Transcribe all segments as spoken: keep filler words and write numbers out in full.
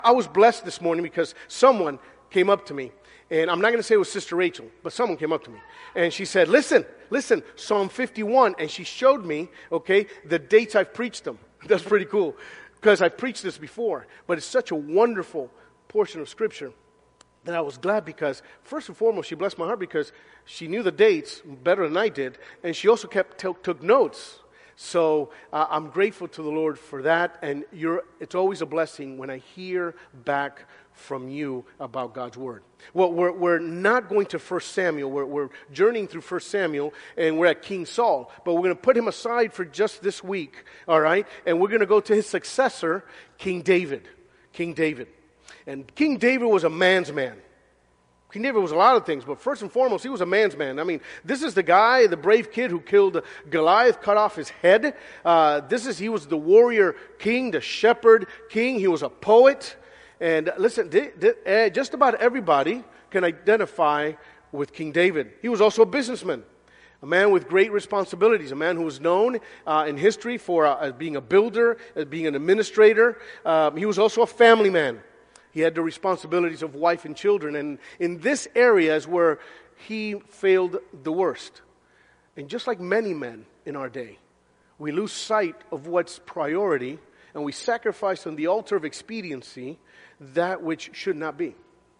I was blessed this morning because someone came up to me, and I'm not going to say it was Sister Rachel, but someone came up to me, and she said, listen, listen, Psalm fifty-one, and she showed me, okay, the dates I've preached them. That's pretty cool, because I've preached this before, but it's such a wonderful portion of Scripture that I was glad because, first and foremost, she blessed my heart because she knew the dates better than I did, and she also kept t- took notes. So uh, I'm grateful to the Lord for that, and you're, it's always a blessing when I hear back from you about God's Word. Well, we're, we're not going to First Samuel. We're, we're journeying through First Samuel, and we're at King Saul. But we're going to put him aside for just this week, all right? And we're going to go to his successor, King David. King David. And King David was a man's man. King David was a lot of things, but first and foremost, he was a man's man. I mean, this is the guy, the brave kid who killed Goliath, cut off his head. Uh, this is, he was the warrior king, the shepherd king. He was a poet. And listen, di- di- uh, just about everybody can identify with King David. He was also a businessman, a man with great responsibilities, a man who was known uh, in history for uh, as being a builder, as being an administrator. Um, he was also a family man. He had the responsibilities of wife and children. And in this area is where he failed the worst. And just like many men in our day, we lose sight of what's priority, and we sacrifice on the altar of expediency that which should not be.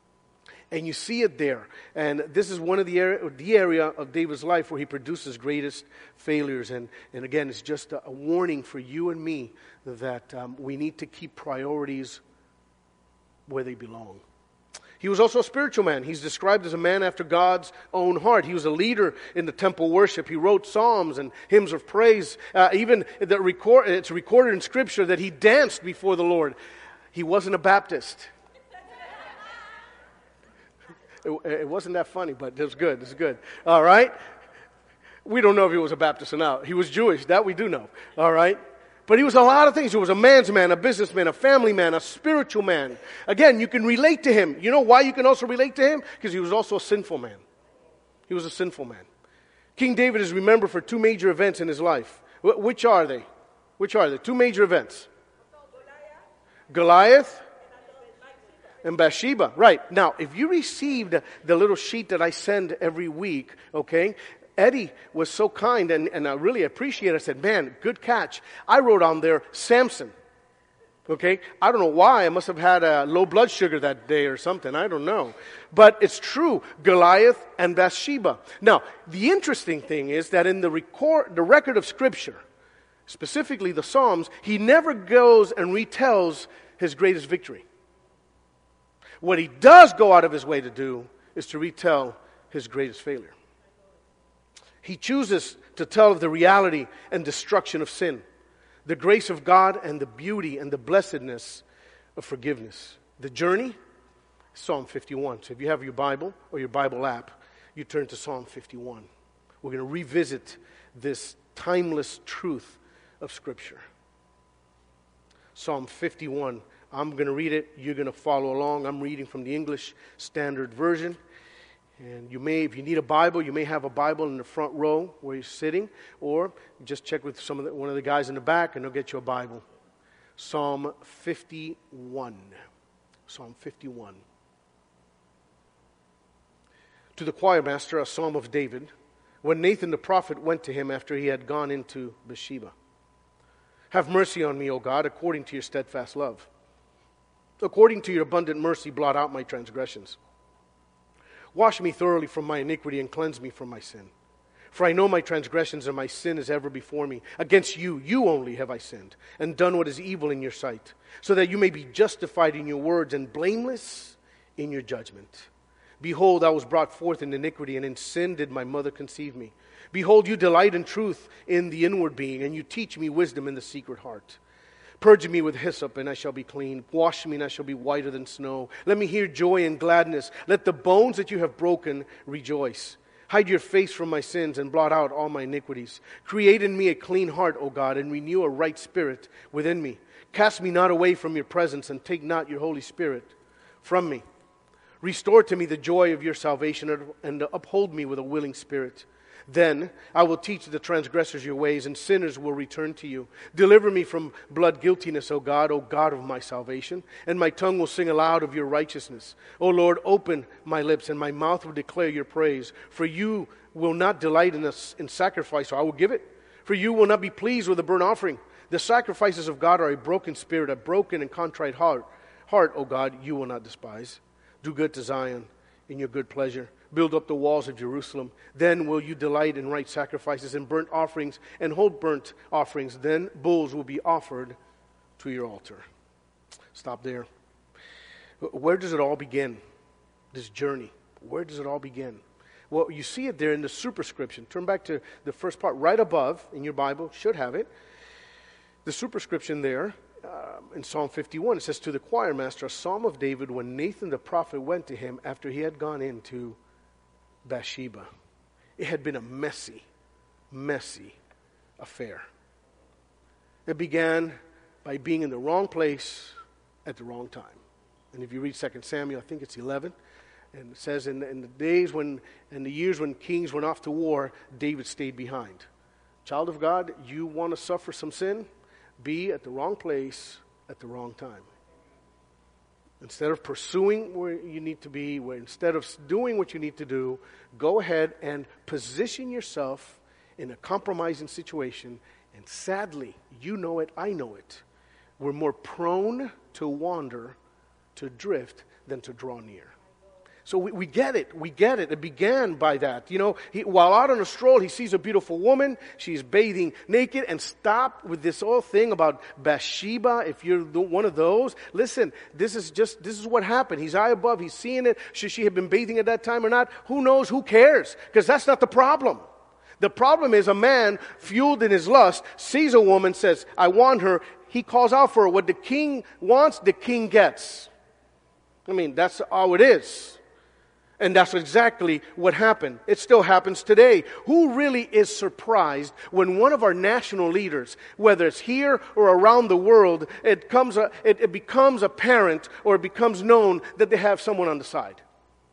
And you see it there. And this is one of the area, the area of David's life where he produces greatest failures. And, and again, it's just a, a warning for you and me that um, we need to keep priorities where they belong. He was also a spiritual man. He's described as a man after God's own heart. He was a leader in the temple worship. He wrote psalms and hymns of praise. Uh, even the record, it's recorded in Scripture that he danced before the Lord. He wasn't a Baptist. It, it wasn't that funny, but it was good. It was good. All right? We don't know if he was a Baptist or not. He was Jewish. That we do know. All right? But he was a lot of things. He was a man's man, a businessman, a family man, a spiritual man. Again, you can relate to him. You know why you can also relate to him? Because he was also a sinful man. He was a sinful man. King David is remembered for two major events in his life. Wh- which are they? Which are they? Two major events. Goliath and Bathsheba. Right. Now, if you received the little sheet that I send every week, okay, Eddie was so kind, and, and I really appreciate it. I said, man, good catch. I wrote on there Samson. Okay? I don't know why. I must have had a low blood sugar that day or something. I don't know. But it's true. Goliath and Bathsheba. Now, the interesting thing is that in the record, the record of Scripture, specifically the Psalms, he never goes and retells his greatest victory. What he does go out of his way to do is to retell his greatest failure. He chooses to tell of the reality and destruction of sin, the grace of God and the beauty and the blessedness of forgiveness. The journey, Psalm fifty-one. So if you have your Bible or your Bible app, you turn to Psalm fifty-one. We're going to revisit this timeless truth of Scripture. Psalm fifty-one. I'm going to read it. You're going to follow along. I'm reading from the English Standard Version. And you may, if you need a Bible, you may have a Bible in the front row where you're sitting, or just check with some of the, one of the guys in the back, and they'll get you a Bible. Psalm fifty-one. Psalm fifty-one. To the choir master, a psalm of David, when Nathan the prophet went to him after he had gone into Bathsheba. Have mercy on me, O God, according to your steadfast love. According to your abundant mercy, blot out my transgressions. Wash me thoroughly from my iniquity and cleanse me from my sin. For I know my transgressions and my sin is ever before me. Against you, you only have I sinned, and done what is evil in your sight, so that you may be justified in your words and blameless in your judgment. Behold, I was brought forth in iniquity, and in sin did my mother conceive me. Behold, you delight in truth in the inward being, and you teach me wisdom in the secret heart. Purge me with hyssop, and I shall be clean. Wash me, and I shall be whiter than snow. Let me hear joy and gladness. Let the bones that you have broken rejoice. Hide your face from my sins, and blot out all my iniquities. Create in me a clean heart, O God, and renew a right spirit within me. Cast me not away from your presence, and take not your Holy Spirit from me. Restore to me the joy of your salvation, and uphold me with a willing spirit. Then I will teach the transgressors your ways, and sinners will return to you. Deliver me from blood guiltiness, O God, O God of my salvation, and my tongue will sing aloud of your righteousness. O Lord, open my lips, and my mouth will declare your praise. For you will not delight in, us, in sacrifice, so I will give it. For you will not be pleased with a burnt offering. The sacrifices of God are a broken spirit, a broken and contrite heart. Heart, O God, you will not despise. Do good to Zion in your good pleasure. Build up the walls of Jerusalem. Then will you delight in right sacrifices and burnt offerings and whole burnt offerings. Then bulls will be offered to your altar. Stop there. Where does it all begin? This journey. Where does it all begin? Well, you see it there in the superscription. Turn back to the first part right above in your Bible. Should have it. The superscription there uh, in Psalm fifty-one. It says, to the choir master, a psalm of David when Nathan the prophet went to him after he had gone into Bathsheba. It had been a messy, messy affair. It began by being in the wrong place at the wrong time. And if you read Second Samuel, I think it's eleven, and it says in, in the days when, in the years when kings went off to war, David stayed behind. Child of God, you want to suffer some sin? Be at the wrong place at the wrong time. Instead of pursuing where you need to be, where instead of doing what you need to do, go ahead and position yourself in a compromising situation. And sadly, you know it, I know it. We're more prone to wander, to drift, than to draw near. So we, we get it. We get it. It began by that. You know, he, while out on a stroll, he sees a beautiful woman. She's bathing naked. And stop with this whole thing about Bathsheba. If you're the, one of those, listen, this is just, this is what happened. He's high above. He's seeing it. Should she have been bathing at that time or not? Who knows? Who cares? Because that's not the problem. The problem is a man fueled in his lust sees a woman, says, I want her. He calls out for her. What the king wants, the king gets. I mean, that's how it is. And that's exactly what happened. It still happens today. Who really is surprised when one of our national leaders, whether it's here or around the world, it comes a, it, it becomes apparent or it becomes known that they have someone on the side?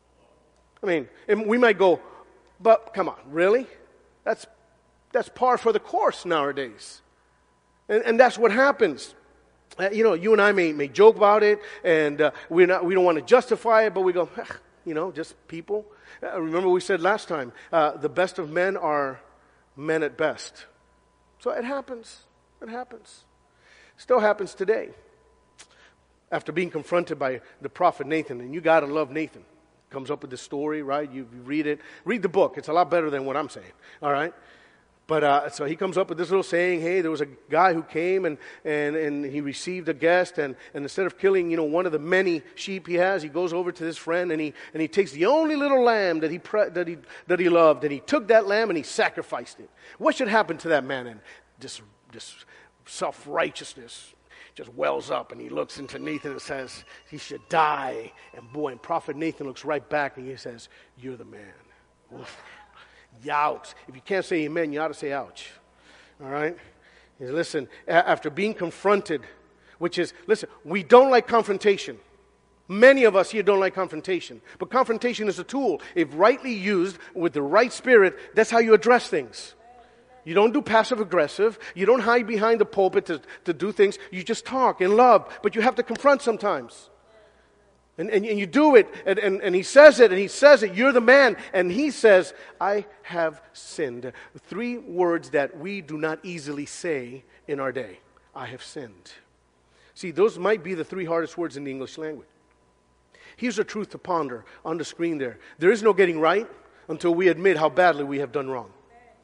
I mean, and we might go, but come on, really? That's that's par for the course nowadays. And, and that's what happens. Uh, you know, you and I may, may joke about it, and uh, we're not, we don't want to justify it, but we go, you know, just people. Uh, remember we said last time, uh, the best of men are men at best. So it happens. It happens. Still happens today. After being confronted by the prophet Nathan, and you got to love Nathan. Comes up with this story, right? You, you read it. Read the book. It's a lot better than what I'm saying, all right? But uh, so he comes up with this little saying, hey, there was a guy who came and, and, and he received a guest, and, and instead of killing, you know, one of the many sheep he has, he goes over to this friend and he and he takes the only little lamb that he pre- that he that he loved, and he took that lamb and he sacrificed it. What should happen to that man? And this this self-righteousness just wells up, and he looks into Nathan and says, he should die. And boy, and Prophet Nathan looks right back and he says, you're the man. Oof. Youch. If you can't say amen, you ought to say ouch. All right? Listen, after being confronted, which is, listen, we don't like confrontation. Many of us here don't like confrontation. But confrontation is a tool. If rightly used with the right spirit, that's how you address things. You don't do passive-aggressive. You don't hide behind the pulpit to, to do things. You just talk in love. But you have to confront sometimes. And, and, and you do it, and, and, and he says it, and he says it, you're the man. And he says, I have sinned. Three words that we do not easily say in our day. I have sinned. See, those might be the three hardest words in the English language. Here's the truth to ponder on the screen there. There is no getting right until we admit how badly we have done wrong.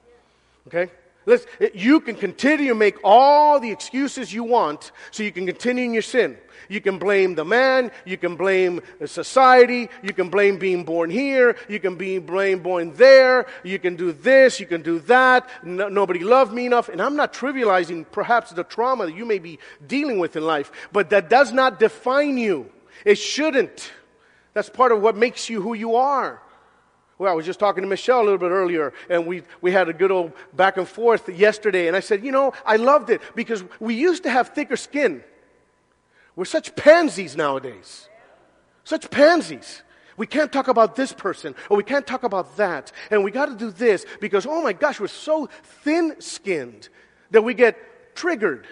Okay? Let's, you can continue to make all the excuses you want so you can continue in your sin. You can blame the man, you can blame society, you can blame being born here, you can be blame born there, you can do this, you can do that, no, nobody loved me enough. And I'm not trivializing perhaps the trauma that you may be dealing with in life, but that does not define you. It shouldn't. That's part of what makes you who you are. Well, I was just talking to Michelle a little bit earlier, and we, we had a good old back and forth yesterday, and I said, you know, I loved it because we used to have thicker skin. We're such pansies nowadays. Such pansies. We can't talk about this person, or we can't talk about that. And we got to do this because, oh my gosh, we're so thin-skinned that we get triggered.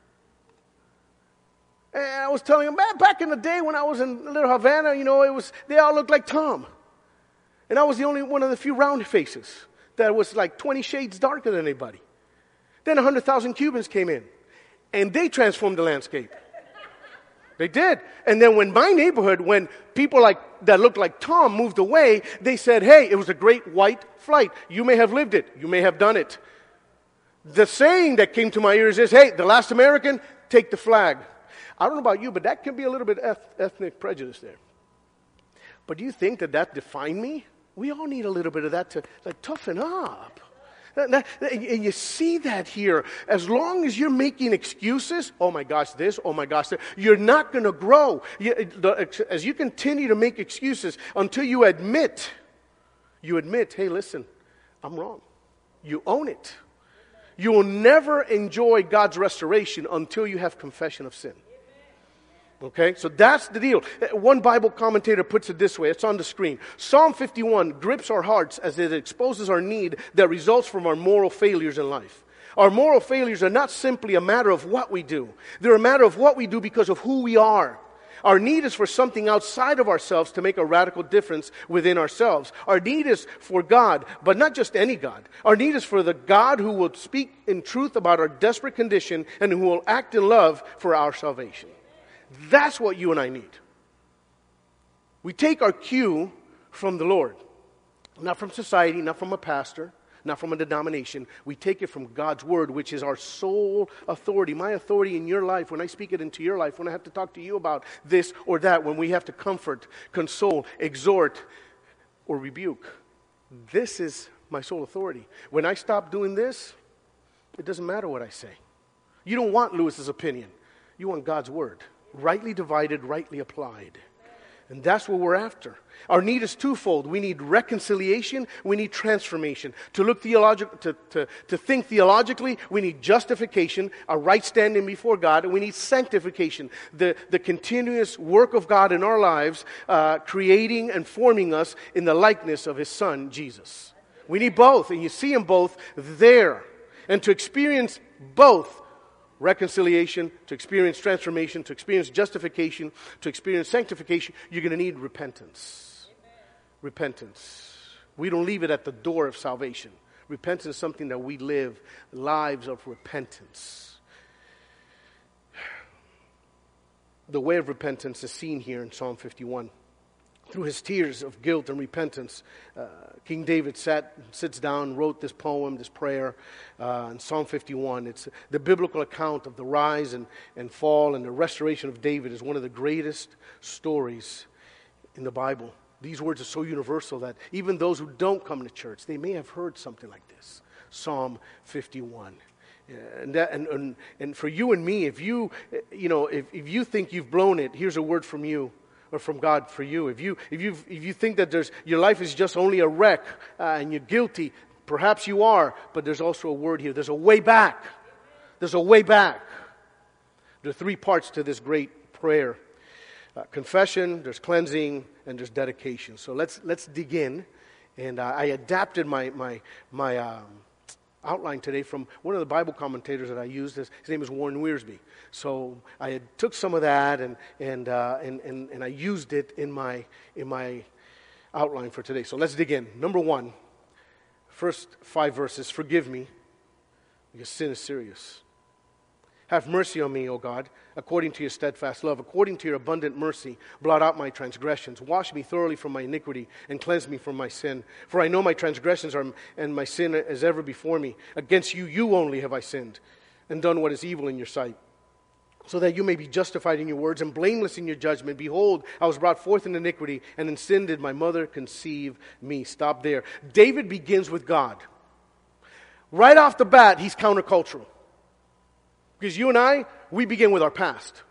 And I was telling them, back in the day when I was in Little Havana, you know, it was they all looked like Tom. And I was the only one of the few round faces that was like twenty shades darker than anybody. Then one hundred thousand Cubans came in, and they transformed the landscape. They did. And then when my neighborhood, when people like that looked like Tom moved away, they said, hey, it was a great white flight. You may have lived it. You may have done it. The saying that came to my ears is, hey, the last American, take the flag. I don't know about you, but that can be a little bit eth- ethnic prejudice there. But do you think that that defined me? We all need a little bit of that to like toughen up. And you see that here. As long as you're making excuses, oh my gosh, this, oh my gosh, that, you're not going to grow. As you continue to make excuses until you admit, you admit, hey, listen, I'm wrong. You own it. You will never enjoy God's restoration until you have confession of sin. Okay, so that's the deal. One Bible commentator puts it this way. It's on the screen. Psalm fifty-one grips our hearts as it exposes our need that results from our moral failures in life. Our moral failures are not simply a matter of what we do. They're a matter of what we do because of who we are. Our need is for something outside of ourselves to make a radical difference within ourselves. Our need is for God, but not just any God. Our need is for the God who will speak in truth about our desperate condition and who will act in love for our salvation. That's what you and I need. We take our cue from the Lord. Not from society, not from a pastor, not from a denomination. We take it from God's Word, which is our sole authority. My authority in your life, when I speak it into your life, when I have to talk to you about this or that, when we have to comfort, console, exhort, or rebuke. This is my sole authority. When I stop doing this, it doesn't matter what I say. You don't want Lewis's opinion. You want God's Word. Rightly divided, rightly applied. And that's what we're after. Our need is twofold. We need reconciliation. We need transformation. To look theological, to, to, to think theologically, we need justification, a right standing before God, and we need sanctification, the, the continuous work of God in our lives, uh, creating and forming us in the likeness of His Son, Jesus. We need both, and you see them both there. And to experience both, reconciliation, to experience transformation, to experience justification, to experience sanctification, you're going to need repentance. Amen. Repentance. We don't leave it at the door of salvation. Repentance is something that we live lives of repentance. The way of repentance is seen here in Psalm fifty-one. Through his tears of guilt and repentance, uh, King David sat, sits down, wrote this poem, this prayer uh, in Psalm fifty-one. It's the biblical account of the rise and, and fall and the restoration of David is one of the greatest stories in the Bible. These words are so universal that even those who don't come to church, they may have heard something like this. Psalm fifty-one. And, that, and, and, and for you and me, if you, you know, if, if you think you've blown it, here's a word from you. Or from God for you. If you if you if you think that there's your life is just only a wreck uh, and you're guilty, perhaps you are. But there's also a word here. There's a way back. There's a way back. There are three parts to this great prayer: uh, confession, there's cleansing, and there's dedication. So let's let's dig in. And uh, I adapted my my my. Um, outline today from one of the Bible commentators that I used. His, his name is Warren Wiersbe. So I had took some of that and and, uh, and and and I used it in my in my outline for today. So let's dig in. Number one, first five verses. Forgive me, because sin is serious. Have mercy on me, O God, according to your steadfast love, according to your abundant mercy. Blot out my transgressions. Wash me thoroughly from my iniquity and cleanse me from my sin. For I know my transgressions are, and my sin is ever before me. Against you, you only have I sinned and done what is evil in your sight, so that you may be justified in your words and blameless in your judgment. Behold, I was brought forth in iniquity, and in sin did my mother conceive me. Stop there. David begins with God. Right off the bat, he's countercultural. Because you and I, we begin with our past.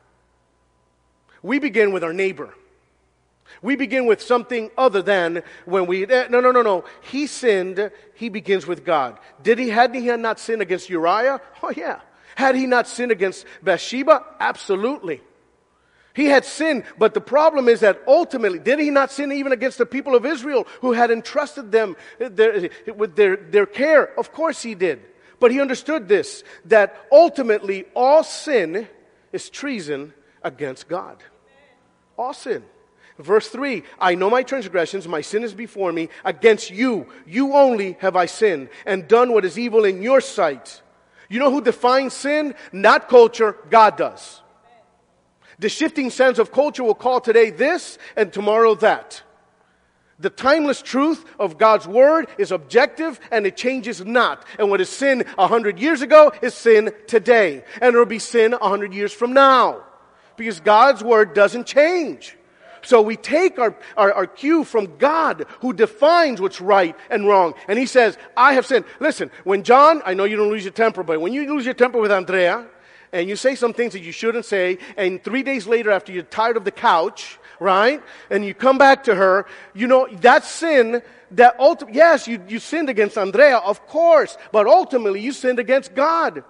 We begin with our neighbor. We begin with something other than when we, no, no, no, no. He sinned, he begins with God. Did he, had he not sinned against Uriah? Oh yeah. Had he not sinned against Bathsheba? Absolutely. He had sinned, but the problem is that ultimately, did he not sin even against the people of Israel who had entrusted them their, with their, their care? Of course he did. But he understood this, that ultimately all sin is treason against God. All sin. Verse three, I know my transgressions, my sin is before me. Against you, you only have I sinned and done what is evil in your sight. You know who defines sin? Not culture, God does. The shifting sands of culture will call today this and tomorrow that. The timeless truth of God's Word is objective and it changes not. And what is sin a hundred years ago is sin today. And it will be sin a hundred years from now. Because God's Word doesn't change. So we take our, our, our cue from God who defines what's right and wrong. And He says, I have sinned. Listen, when John, I know you don't lose your temper, but when you lose your temper with Andrea, and you say some things that you shouldn't say, and three days later after you're tired of the couch, right, and you come back to her, you know, that sin, that ulti- yes, you, you sinned against Andrea, of course, but ultimately you sinned against God.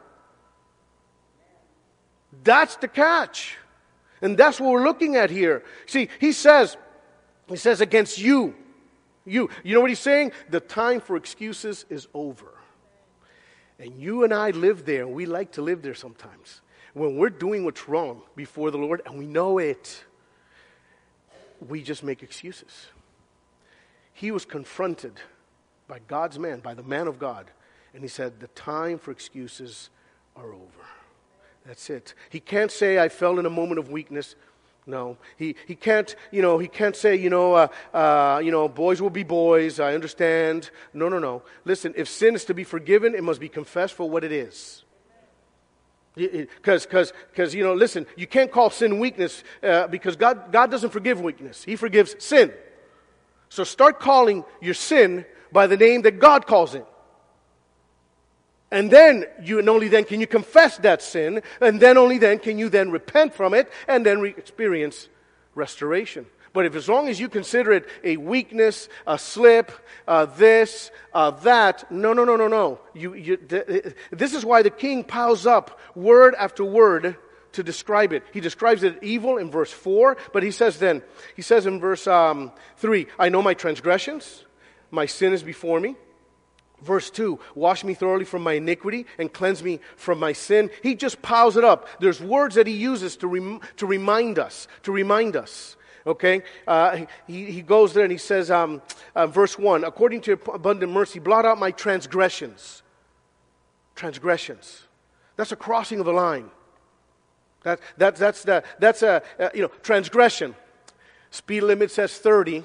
That's the catch. And that's what we're looking at here. See, he says, he says against you, you. You know what he's saying? The time for excuses is over. And you and I live there, and we like to live there sometimes. When we're doing what's wrong before the Lord, and we know it, we just make excuses. He was confronted by God's man, by the man of God, and he said, the time for excuses are over. That's it. He can't say, I fell in a moment of weakness. No, he, he can't, you know, he can't say, you know, uh, uh, you know, boys will be boys, I understand. No, no, no. Listen, if sin is to be forgiven, it must be confessed for what it is. Because, because, because, you know, listen, you can't call sin weakness uh, because God, God doesn't forgive weakness. He forgives sin. So start calling your sin by the name that God calls it. And then, you, and only then can you confess that sin, and then only then can you then repent from it, and then re- experience restoration. But if as long as you consider it a weakness, a slip, uh, this, uh, that, no, no, no, no, no. You, you, th- this is why the king piles up word after word to describe it. He describes it evil in verse four, but he says then, he says in verse um, three, I know my transgressions, my sin is before me. Verse two, wash me thoroughly from my iniquity and cleanse me from my sin. He just piles it up. There's words that he uses to rem- to remind us, to remind us. Okay? Uh, he, he goes there and he says, um, uh, verse one, according to your abundant mercy, blot out my transgressions. Transgressions. That's a crossing of the line. That, that, that's the, that's a, uh, you know, transgression. Speed limit says thirty.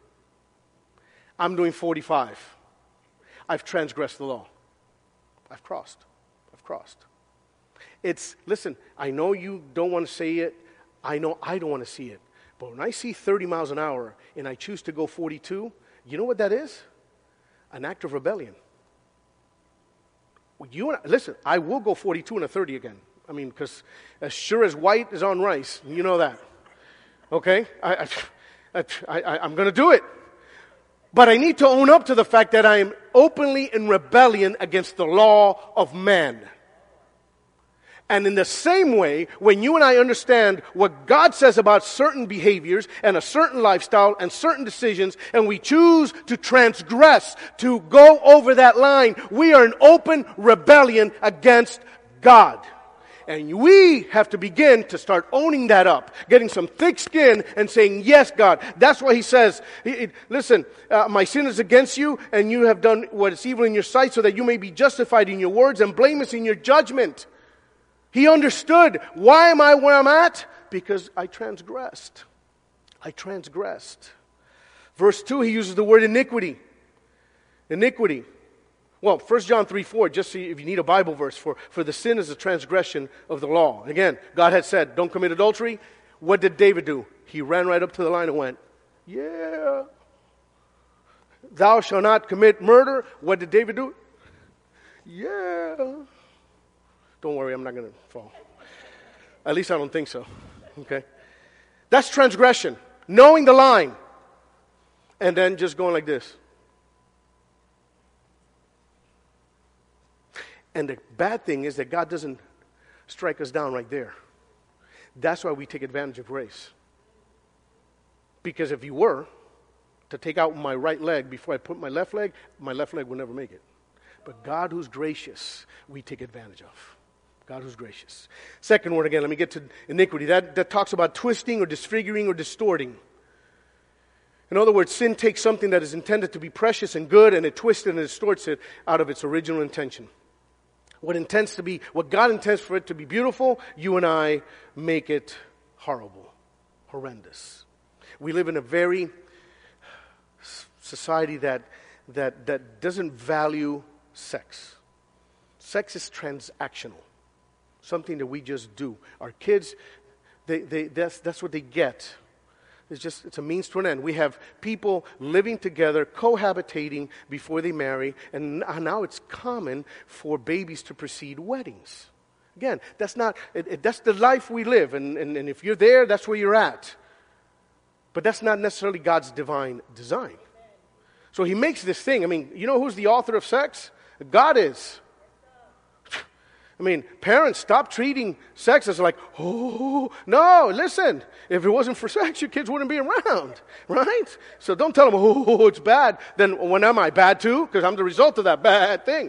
I'm doing forty-five. I've transgressed the law. I've crossed. I've crossed. It's, listen, I know you don't want to say it. I know I don't want to see it. But when I see thirty miles an hour and I choose to go forty-two, you know what that is? An act of rebellion. You and I, listen, I will go forty-two and a thirty again. I mean, because as sure as white is on rice, you know that. Okay? I, I, I, I, I'm going to do it. But I need to own up to the fact that I am openly in rebellion against the law of man. And in the same way, when you and I understand what God says about certain behaviors and a certain lifestyle and certain decisions, and we choose to transgress, to go over that line, we are in open rebellion against God. And we have to begin to start owning that up, getting some thick skin and saying, yes, God. That's why he says, he, he, listen, uh, my sin is against you, and you have done what is evil in your sight, so that you may be justified in your words and blameless in your judgment. He understood, why am I where I'm at? Because I transgressed. I transgressed. Verse two, he uses the word iniquity. Iniquity. Well, First John three four, just see if you need a Bible verse, for, for the sin is a transgression of the law. Again, God had said, don't commit adultery. What did David do? He ran right up to the line and went, yeah. Thou shalt not commit murder. What did David do? Yeah. Don't worry, I'm not going to fall. At least I don't think so. Okay? That's transgression. Knowing the line. And then just going like this. And the bad thing is that God doesn't strike us down right there. That's why we take advantage of grace. Because if you were to take out my right leg before I put my left leg, my left leg will never make it. But God who's gracious, we take advantage of. God who's gracious. Second word again, let me get to iniquity. That, that talks about twisting or disfiguring or distorting. In other words, sin takes something that is intended to be precious and good, and it twists and it distorts it out of its original intention. What intends to be, what God intends for it to be beautiful, you and I make it horrible, horrendous. We live in a very society that that that doesn't value sex. Sex is transactional, something that we just do. Our kids, they they that's that's what they get. It's just, it's a means to an end. We have people living together, cohabitating before they marry, and now it's common for babies to precede weddings. Again, that's not, it, it, that's the life we live, and, and, and if you're there, that's where you're at. But that's not necessarily God's divine design. So he makes this thing, I mean, you know who's the author of sex? God is. I mean, parents, stop treating sex as like, oh, no, listen. If it wasn't for sex, your kids wouldn't be around, right? So don't tell them, oh, it's bad. Then when am I bad too? Because I'm the result of that bad thing.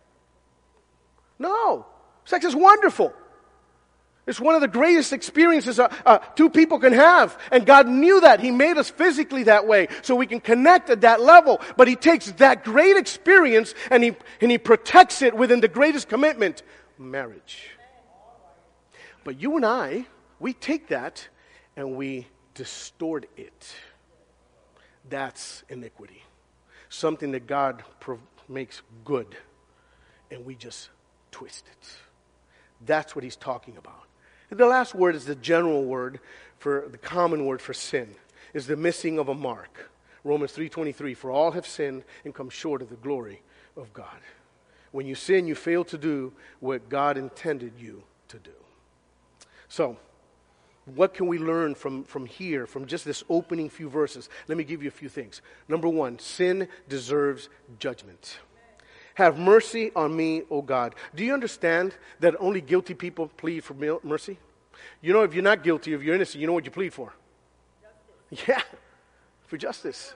No, sex is wonderful. It's one of the greatest experiences uh, uh, two people can have. And God knew that. He made us physically that way so we can connect at that level. But He takes that great experience and He, and he protects it within the greatest commitment, marriage. But you and I, we take that and we distort it. That's iniquity. Something that God pro- makes good, and we just twist it. That's what He's talking about. And the last word is the general word for the common word for sin, is the missing of a mark. Romans three twenty-three, for all have sinned and come short of the glory of God. When you sin, you fail to do what God intended you to do. So, what can we learn from, from here, from just this opening few verses? Let me give you a few things. Number one, sin deserves judgment. Have mercy on me, O God. Do you understand that only guilty people plead for mercy? You know, if you're not guilty, if you're innocent, you know what you plead for? Justice. Yeah, for justice.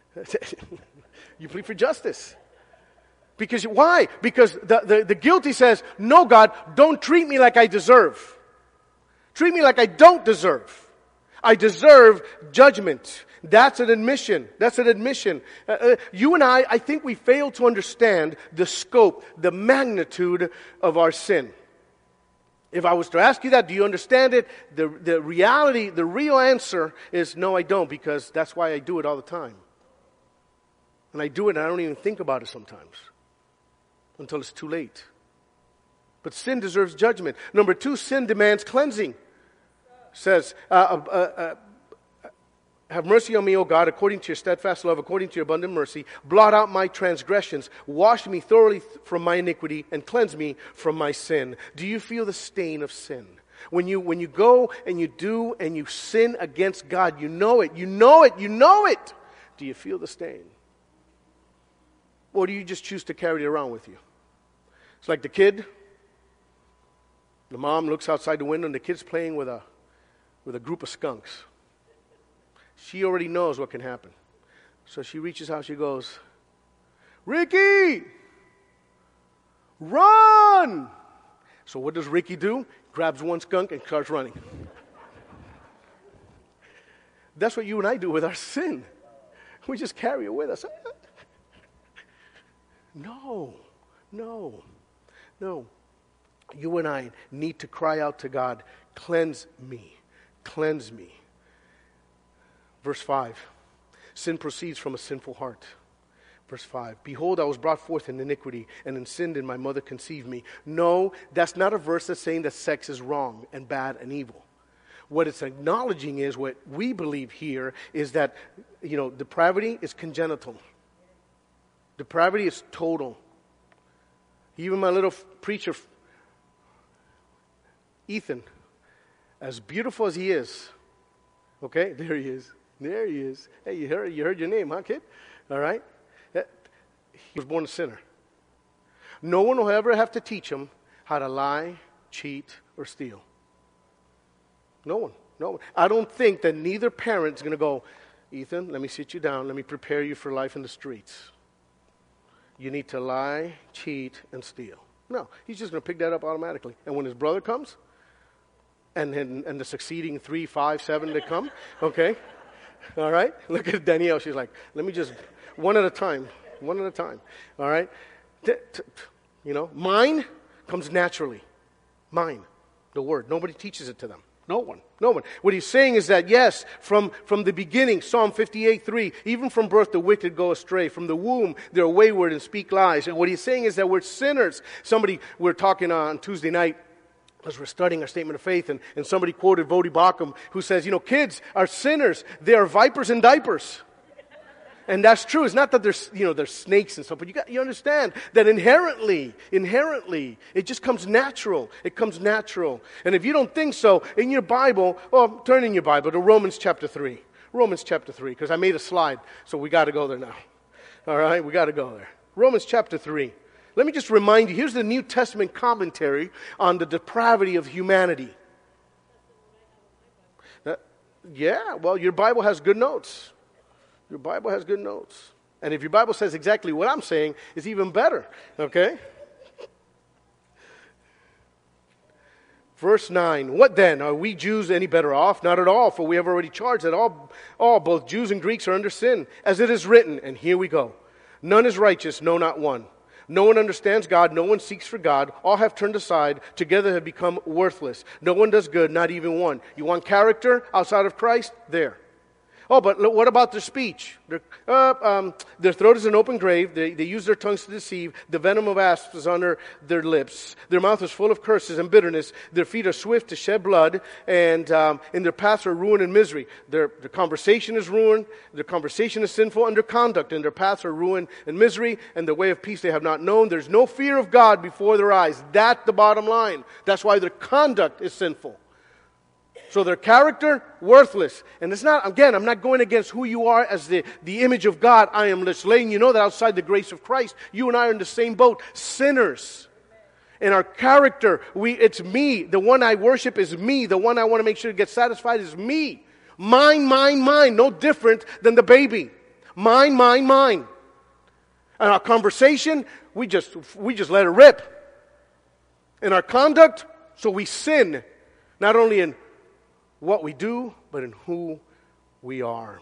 You plead for justice. Because why? Because the, the, the guilty says, no, God, don't treat me like I deserve. Treat me like I don't deserve. I deserve judgment. That's an admission. That's an admission. Uh, uh, you and I, I think we fail to understand the scope, the magnitude of our sin. If I was to ask you that, do you understand it? The, the reality, the real answer is no, I don't, because that's why I do it all the time. And I do it and I don't even think about it sometimes until it's too late. But sin deserves judgment. Number two, sin demands cleansing. Says, uh, uh, uh, uh, have mercy on me, O God, according to your steadfast love, according to your abundant mercy. Blot out my transgressions. Wash me thoroughly th- from my iniquity and cleanse me from my sin. Do you feel the stain of sin? When you, when you go and you do and you sin against God, you know it, you know it, you know it. Do you feel the stain? Or do you just choose to carry it around with you? It's like the kid. The mom looks outside the window and the kid's playing with a with a group of skunks. She already knows what can happen. So she reaches out, she goes, Ricky, run! So what does Ricky do? Grabs one skunk and starts running. That's what you and I do with our sin. We just carry it with us. No, no, no. You and I need to cry out to God, cleanse me. Cleanse me. Verse five. Sin proceeds from a sinful heart. Verse five. Behold, I was brought forth in iniquity, and in sin did my mother conceive me. No, that's not a verse that's saying that sex is wrong and bad and evil. What it's acknowledging is, what we believe here is that, you know, depravity is congenital. Depravity is total. Even my little preacher, Ethan, as beautiful as he is, okay, there he is, there he is. Hey, you heard, you heard your name, huh, kid? All right? He was born a sinner. No one will ever have to teach him how to lie, cheat, or steal. No one. No one. I don't think that neither parent is going to go, Ethan, let me sit you down. Let me prepare you for life in the streets. You need to lie, cheat, and steal. No, he's just going to pick that up automatically. And when his brother comes, and, and, and the succeeding three, five, seven that come, okay, all right? Look at Danielle. She's like, let me just, one at a time, one at a time, all right? T- t- you know, mine comes naturally. Mine, the word. Nobody teaches it to them. No one. No one. What he's saying is that, yes, from, from the beginning, Psalm fifty-eight three, even from birth the wicked go astray. From the womb they're wayward and speak lies. And what he's saying is that we're sinners. Somebody, we were talking on Tuesday night as we're studying our statement of faith, and, and somebody quoted Vodi Bakum, who says, you know, kids are sinners. They are vipers in diapers. And that's true. It's not that there's, you know, there's snakes and stuff, but you got, you understand that inherently, inherently, it just comes natural. It comes natural. And if you don't think so, in your Bible, well, turn in your Bible to Romans chapter three. Romans chapter three, because I made a slide, so we got to go there now. All right, we got to go there. Romans chapter three. Let me just remind you, here's the New Testament commentary on the depravity of humanity. Uh, yeah, well, your Bible has good notes. Your Bible has good notes. And if your Bible says exactly what I'm saying, it's even better. Okay? Verse nine. What then? Are we Jews any better off? Not at all, for we have already charged that all, all, both Jews and Greeks are under sin. As it is written, and here we go. None is righteous, no, not one. No one understands God. No one seeks for God. All have turned aside. Together have become worthless. No one does good, not even one. You want character outside of Christ? There. Oh, but look, what about their speech? Their, uh, um, their throat is an open grave. They, they use their tongues to deceive. The venom of asps is on their, their lips. Their mouth is full of curses and bitterness. Their feet are swift to shed blood. And um, in their paths are ruin and misery. Their, their conversation is ruin. Their conversation is sinful. And their conduct and their paths are ruin and misery. And the way of peace they have not known. There's no fear of God before their eyes. That's the bottom line. That's why their conduct is sinful. So their character, worthless. And it's not, again, I'm not going against who you are as the, the image of God. I am just letting you know that outside the grace of Christ, you and I are in the same boat. Sinners. And our character, we it's me. The one I worship is me. The one I want to make sure to get satisfied is me. Mine, mine, mine. No different than the baby. Mine, mine, mine. And our conversation, we just we just let it rip. In our conduct, so we sin. Not only in what we do, but in who we are.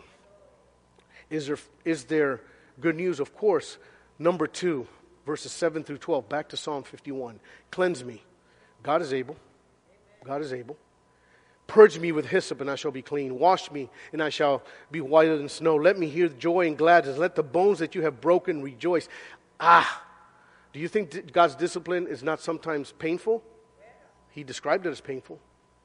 Is there, is there good news? Of course. Number two, verses seven through twelve, back to Psalm fifty-one. Cleanse me. God is able. God is able. Purge me with hyssop, and I shall be clean. Wash me, and I shall be whiter than snow. Let me hear joy and gladness. Let the bones that you have broken rejoice. Ah! Do you think God's discipline is not sometimes painful? He described it as painful.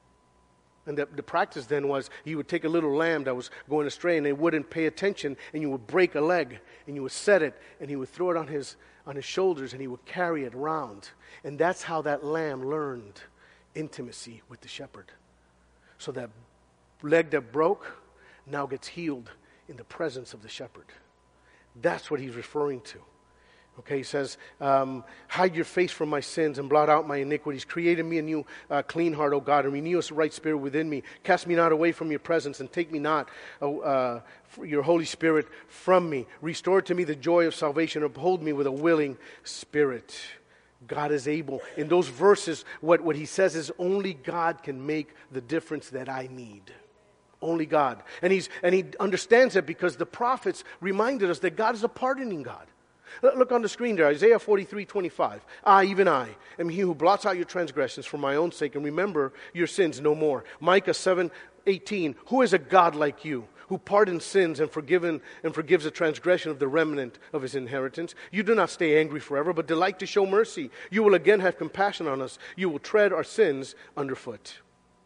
And the, the practice then was he would take a little lamb that was going astray, and they wouldn't pay attention, and you would break a leg, and you would set it, and he would throw it on his on his shoulders, and he would carry it around. And that's how that lamb learned intimacy with the shepherd. So that leg that broke now gets healed in the presence of the shepherd. That's what he's referring to. Okay, he says, um, hide your face from my sins and blot out my iniquities. Create in me a new uh, clean heart, O God, and renew a right spirit within me. Cast me not away from your presence, and take me not, uh, uh, your Holy Spirit, from me. Restore to me the joy of salvation. Uphold me with a willing spirit. God is able. In those verses, what, what he says is only God can make the difference that I need. Only God. And, he's, and he understands that because the prophets reminded us that God is a pardoning God. Look on the screen there, Isaiah forty-three twenty-five. I, even I, am he who blots out your transgressions for my own sake and remember your sins no more. Micah seven eighteen. Who is a God like you, who pardons sins and forgiven and forgives the transgression of the remnant of his inheritance? You do not stay angry forever, but delight to show mercy. You will again have compassion on us. You will tread our sins underfoot.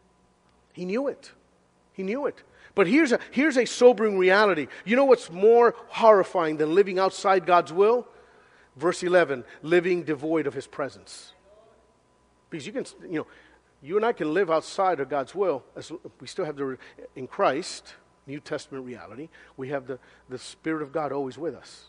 He knew it. He knew it. But here's a, here's a sobering reality. You know what's more horrifying than living outside God's will? Verse eleven, living devoid of his presence. Because you can, you know, you and I can live outside of God's will. As we still have the, in Christ, New Testament reality, we have the, the Spirit of God always with us.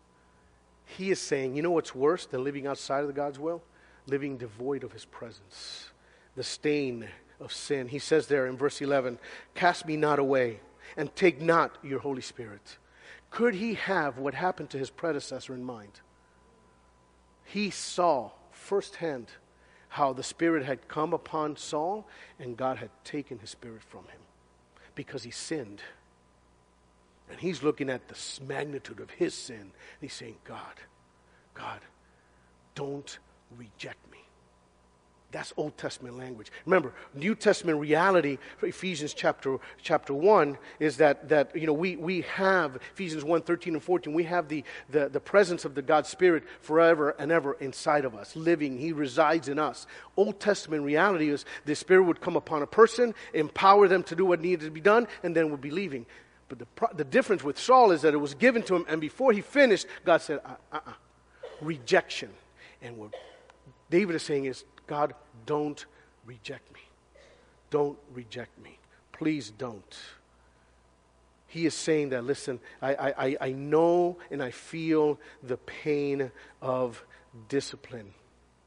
He is saying, you know what's worse than living outside of the God's will? Living devoid of his presence. The stain of sin. He says there in verse eleven, cast me not away and take not your Holy Spirit. Could he have what happened to his predecessor in mind? He saw firsthand how the Spirit had come upon Saul and God had taken his Spirit from him because he sinned. And he's looking at the magnitude of his sin. And he's saying, God, God, don't reject me. That's Old Testament language. Remember, New Testament reality for Ephesians chapter chapter one is that that you know we we have Ephesians one, thirteen and fourteen, we have the, the, the presence of the God Spirit forever and ever inside of us, living. He resides in us. Old Testament reality is the Spirit would come upon a person, empower them to do what needed to be done, and then would be leaving. But the the difference with Saul is that it was given to him, and before he finished, God said, uh, uh-uh, rejection. And what David is saying is, God, don't reject me. Don't reject me. Please don't. He is saying that, listen, I, I, I know and I feel the pain of discipline.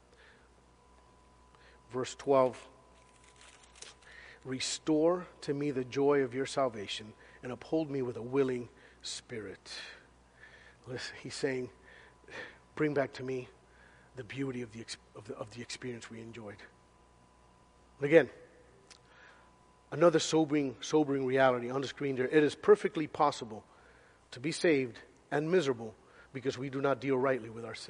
Verse twelve, restore to me the joy of your salvation and uphold me with a willing spirit. Listen, he's saying, bring back to me the beauty of the, of the of the experience we enjoyed. And again, another sobering, sobering reality on the screen there. It is perfectly possible to be saved and miserable because we do not deal rightly with our sin.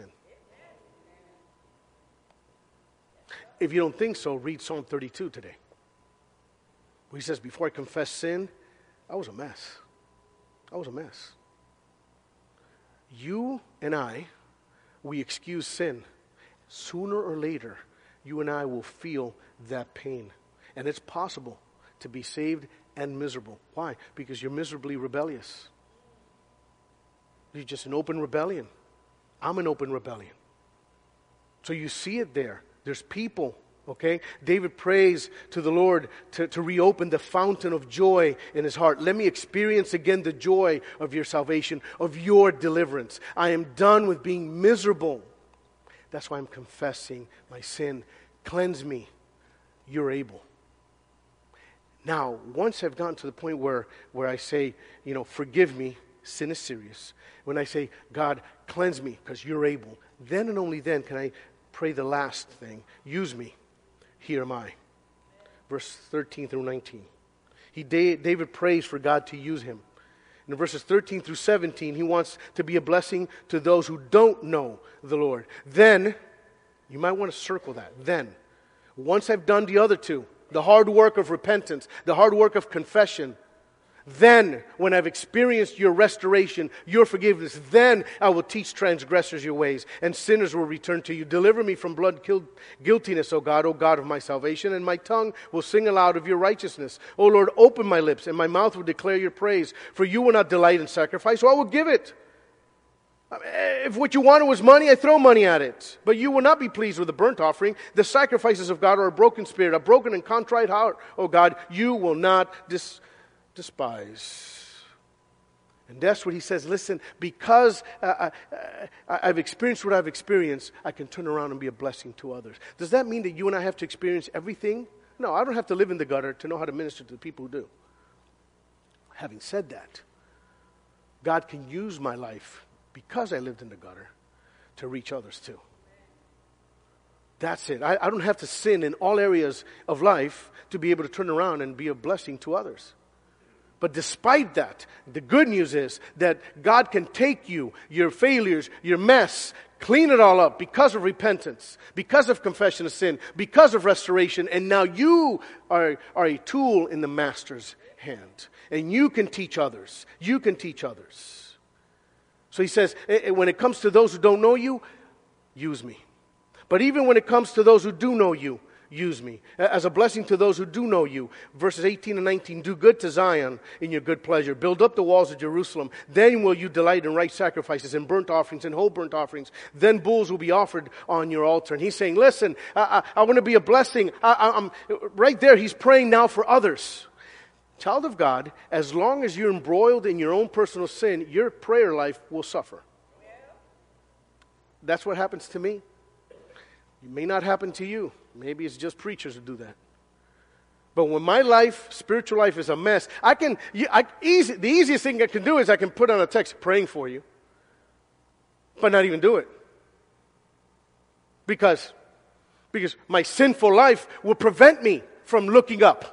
If you don't think so, read Psalm thirty-two today. Where he says, before I confessed sin, I was a mess. I was a mess. You and I, we excuse sin. Sooner or later, you and I will feel that pain. And it's possible to be saved and miserable. Why? Because you're miserably rebellious. You're just an open rebellion. I'm an open rebellion. So you see it there. There's people, okay? David prays to the Lord to, to reopen the fountain of joy in his heart. Let me experience again the joy of your salvation, of your deliverance. I am done with being miserable. That's why I'm confessing my sin. Cleanse me. You're able. Now, once I've gotten to the point where, where I say, you know, forgive me, sin is serious. When I say, God, cleanse me because you're able, then and only then can I pray the last thing. Use me. Here am I. Verse thirteen through nineteen. He, David prays for God to use him. In verses thirteen through seventeen, he wants to be a blessing to those who don't know the Lord. Then, you might want to circle that. Then, once I've done the other two, the hard work of repentance, the hard work of confession, then, when I've experienced your restoration, your forgiveness, then I will teach transgressors your ways, and sinners will return to you. Deliver me from blood guiltiness, O God, O God of my salvation, and my tongue will sing aloud of your righteousness. O Lord, open my lips, and my mouth will declare your praise. For you will not delight in sacrifice, so I will give it. If what you wanted was money, I throw money at it. But you will not be pleased with the burnt offering. The sacrifices of God are a broken spirit, a broken and contrite heart. O God, you will not dis- despise. And that's what he says. Listen, because uh, I, I've experienced what I've experienced, I can turn around and be a blessing to others. Does that mean that you and I have to experience everything? No, I don't have to live in the gutter to know how to minister to the people who do. Having said that, God can use my life, because I lived in the gutter, to reach others too. That's it. I, I don't have to sin in all areas of life to be able to turn around and be a blessing to others. But despite that, the good news is that God can take you, your failures, your mess, clean it all up because of repentance, because of confession of sin, because of restoration, and now you are, are a tool in the Master's hand. And you can teach others. You can teach others. So he says, when it comes to those who don't know you, use me. But even when it comes to those who do know you, use me. As a blessing to those who do know you. Verses eighteen and nineteen, do good to Zion in your good pleasure. Build up the walls of Jerusalem. Then will you delight in right sacrifices and burnt offerings and whole burnt offerings. Then bulls will be offered on your altar. And he's saying, listen, I, I, I want to be a blessing. I, I, I'm right there. He's praying now for others. Child of God, as long as you're embroiled in your own personal sin, your prayer life will suffer. That's what happens to me. It may not happen to you. Maybe it's just preachers who do that. But when my life, spiritual life, is a mess, I can, I, easy, the easiest thing I can do is I can put on a text praying for you, but not even do it. Because, because my sinful life will prevent me from looking up.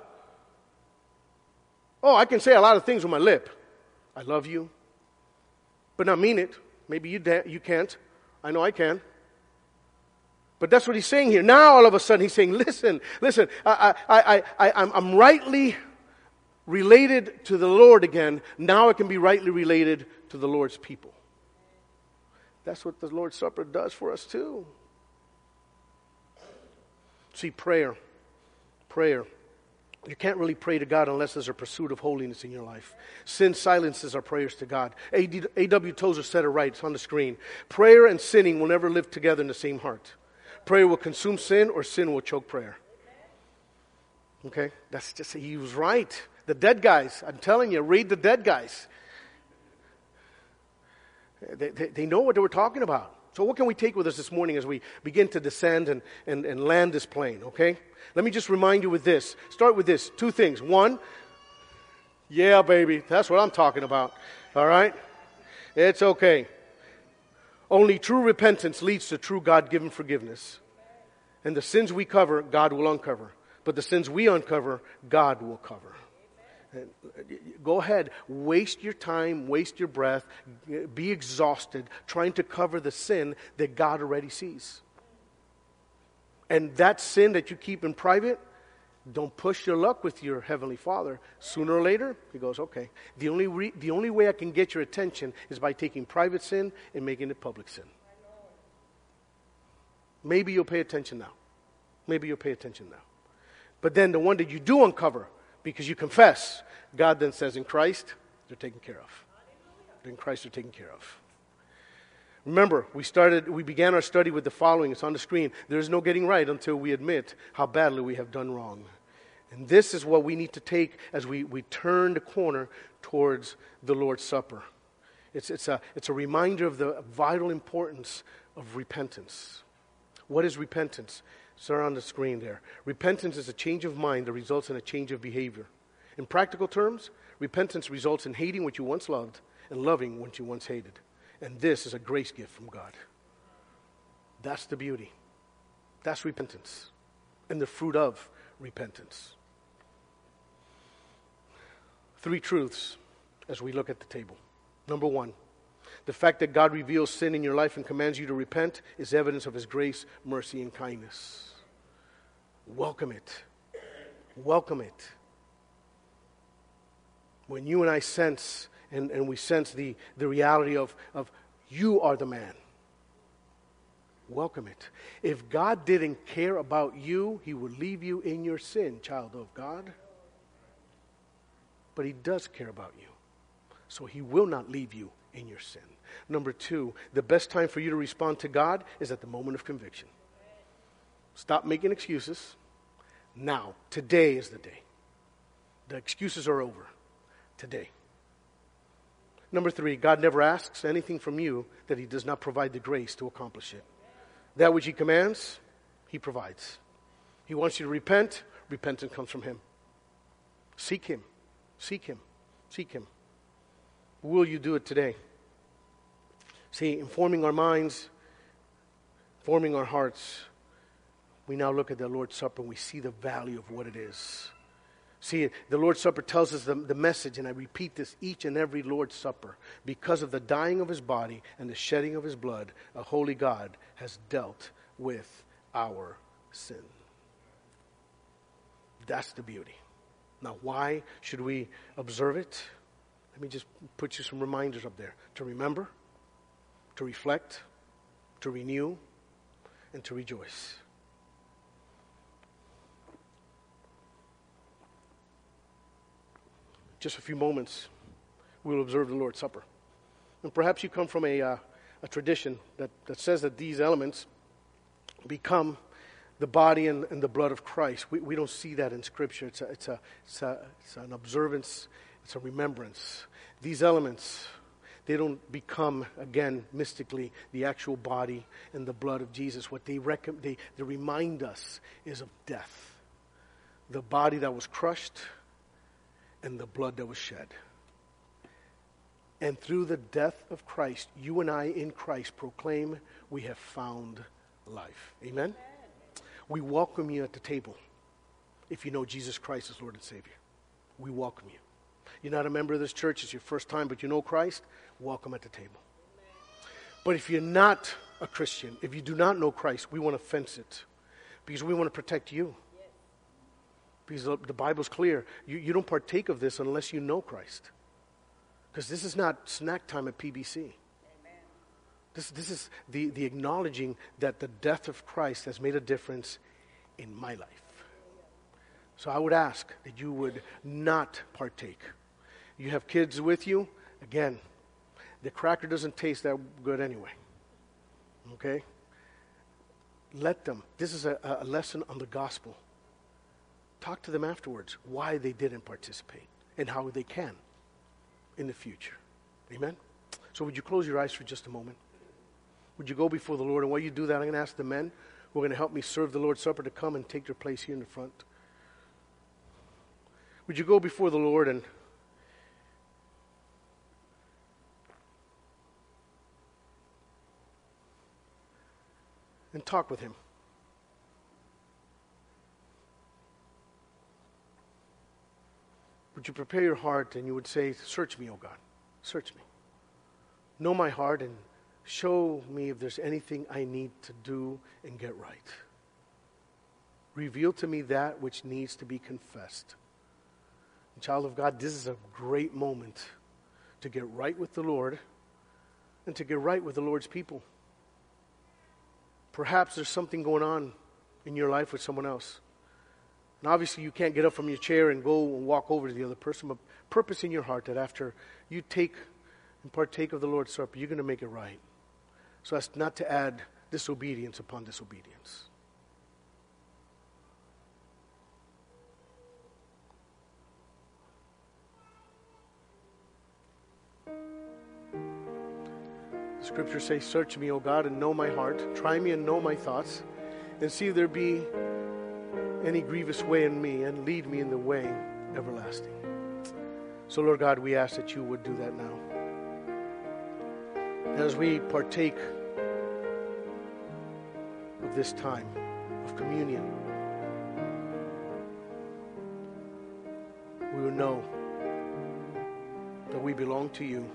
Oh, I can say a lot of things with my lip. I love you, but not mean it. Maybe you da- you can't. I know I can. But that's what he's saying here. Now all of a sudden he's saying, listen, listen, I, I, I, I, I'm, I'm rightly related to the Lord again. Now I can be rightly related to the Lord's people. That's what the Lord's Supper does for us too. See, prayer, prayer. You can't really pray to God unless there's a pursuit of holiness in your life. Sin silences our prayers to God. A W Tozer said it right. It's on the screen. Prayer and sinning will never live together in the same heart. Prayer will consume sin, or sin will choke prayer. Okay? That's just, he was right. The dead guys, I'm telling you, read the dead guys. They, they, they know what they were talking about. So what can we take with us this morning as we begin to descend and, and, and land this plane, okay? Let me just remind you with this. Start with this. Two things. One, yeah, baby, that's what I'm talking about, all right? It's okay. Only true repentance leads to true God-given forgiveness. And the sins we cover, God will uncover. But the sins we uncover, God will cover. Go ahead, waste your time, waste your breath, be exhausted trying to cover the sin that God already sees. And that sin that you keep in private, don't push your luck with your Heavenly Father. Sooner or later, He goes, okay, the only, re- the only way I can get your attention is by taking private sin and making it public sin. Maybe you'll pay attention now. Maybe you'll pay attention now. But then the one that you do uncover, because you confess, God then says, in Christ, they're taken care of. In Christ, they're taken care of. Remember, we started, we began our study with the following. It's on the screen. There is no getting right until we admit how badly we have done wrong. And this is what we need to take as we, we turn the corner towards the Lord's Supper. It's, it's, a, it's a reminder of the vital importance of repentance. What is repentance? It's on the screen there. Repentance is a change of mind that results in a change of behavior. In practical terms, repentance results in hating what you once loved and loving what you once hated. And this is a grace gift from God. That's the beauty. That's repentance. And the fruit of repentance. Three truths as we look at the table. Number one, the fact that God reveals sin in your life and commands you to repent is evidence of His grace, mercy, and kindness. Welcome it. Welcome it. When you and I sense, and, and we sense the, the reality of, of you are the man, welcome it. If God didn't care about you, He would leave you in your sin, child of God. But He does care about you. So He will not leave you in your sin. Number two, the best time for you to respond to God is at the moment of conviction. Stop making excuses. Now, today is the day. The excuses are over. Today. Number three, God never asks anything from you that He does not provide the grace to accomplish it. That which He commands, He provides. He wants you to repent. Repentance comes from Him. Seek Him. Seek Him. Seek Him. Will you do it today? See, informing our minds, forming our hearts, we now look at the Lord's Supper and we see the value of what it is. See, the Lord's Supper tells us the, the message, and I repeat this each and every Lord's Supper. Because of the dying of His body and the shedding of His blood, a holy God has dealt with our sin. That's the beauty. Now, why should we observe it? Let me just put you some reminders up there. To remember, to reflect, to renew, and to rejoice. Just a few moments, we'll observe the Lord's Supper. And perhaps you come from a, uh, a tradition that, that says that these elements become the body and, and the blood of Christ. We, we don't see that in Scripture. It's, a, it's, a, it's, a, it's an observance. It's a remembrance. These elements, they don't become, again, mystically, the actual body and the blood of Jesus. What they, rec- they, they remind us is of death. the body that was crushed and the blood that was shed. And through the death of Christ, you and I in Christ proclaim we have found life. Amen? Amen. We welcome you at the table if you know Jesus Christ as Lord and Savior. We welcome you. You're not a member of this church, it's your first time, but you know Christ, welcome at the table. Amen. But if you're not a Christian, if you do not know Christ, we want to fence it because we want to protect you. Yes. Because the, the Bible's clear. You, you don't partake of this unless you know Christ. Because this is not snack time at P B C. Amen. This, this is the, the acknowledging that the death of Christ has made a difference in my life. So I would ask that you would not partake. You have kids with you, again, the cracker doesn't taste that good anyway. Okay? Let them. This is a, a lesson on the gospel. Talk to them afterwards why they didn't participate and how they can in the future. Amen? So would you close your eyes for just a moment? Would you go before the Lord? And while you do that, I'm going to ask the men who are going to help me serve the Lord's Supper to come and take their place here in the front. Would you go before the Lord and and talk with Him? Would you prepare your heart and you would say, search me, O God, search me. Know my heart and show me if there's anything I need to do and get right. Reveal to me that which needs to be confessed. And child of God, this is a great moment to get right with the Lord and to get right with the Lord's people. Perhaps there's something going on in your life with someone else. And obviously you can't get up from your chair and go and walk over to the other person, but purpose in your heart that after you take and partake of the Lord's Supper, you're going to make it right. So as not to add disobedience upon disobedience. Scripture says, search me, O God, and know my heart. Try me and know my thoughts. And see if there be any grievous way in me, and lead me in the way everlasting. So, Lord God, we ask that you would do that now. As we partake of this time of communion, we will know that we belong to you.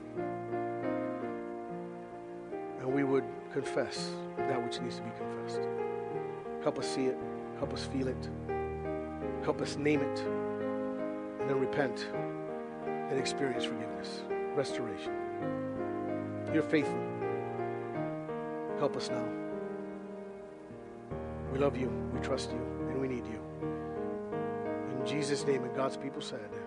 And we would confess that which needs to be confessed. Help us see it. Help us feel it. Help us name it. And then repent and experience forgiveness, restoration. You're faithful. Help us now. We love you. We trust you. And we need you. In Jesus' name, and God's people said,